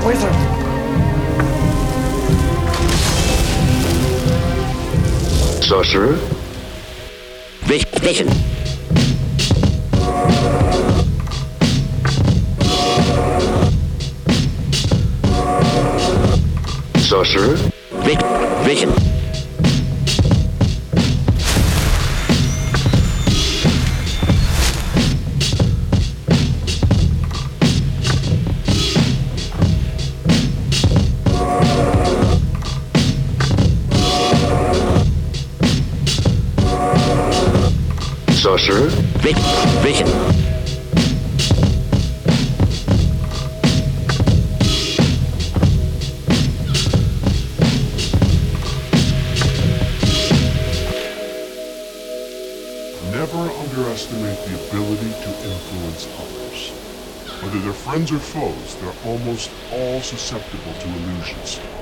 wizard. Sorcerer. Vision. Sorcerer. Vision. Sorcerer. Vision. Never underestimate the ability to influence others. Whether they're friends or foes, they're almost all susceptible to illusions.